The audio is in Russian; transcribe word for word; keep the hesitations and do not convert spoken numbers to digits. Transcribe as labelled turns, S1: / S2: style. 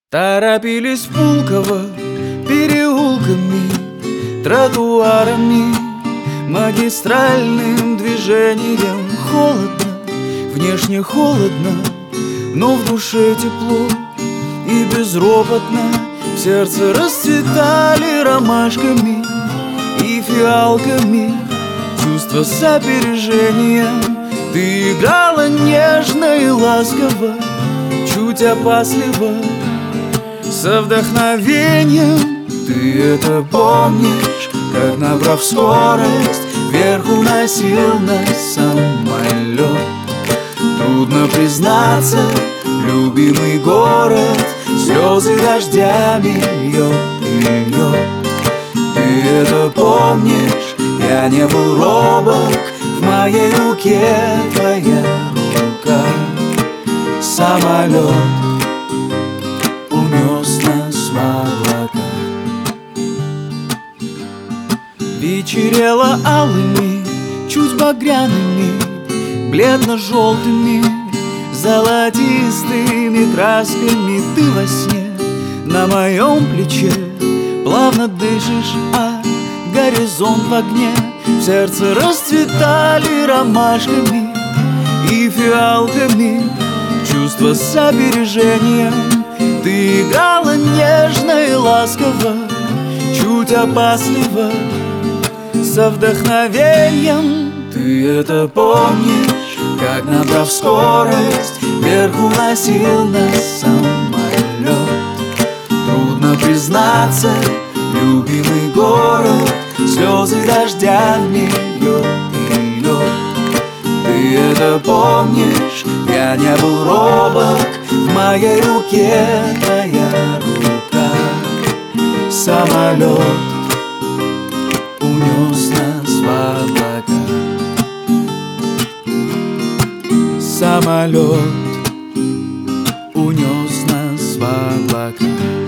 S1: Торопились в Пулково переулками, тротуарами, магистральным движением. Холодно, внешне холодно, но в душе тепло и безропотно. В сердце расцветали ромашками и фиалками чувства сопережения. Ты играла нежно и ласково, чуть опасливо, со вдохновением. Ты это помнишь, как, набрав скорость, вверх уносил нас самолет. Трудно признаться, любимый город слезы дождями льет и льет. Ты это помнишь, я не был робок, в моей руке твоя рука. Самолет унес нас в облака. Вечерело алыми, чуть багряными, бледно-желтыми, золотистыми красками. Ты во сне на моем плече плавно дышишь, а горизонт в огне. В сердце расцветали ромашками и фиалками чувства сопережения. Ты играла нежно и ласково, чуть опасливо, со вдохновением. Ты это помнишь, как, набрав скорость, вверх уносил нас самолет. Трудно признаться, любимый город слезы дождями льет и льет. Ты это помнишь, я не был робок, в моей руке твоя рука. Самолет унес нас в облака. Самолет унес нас в облака.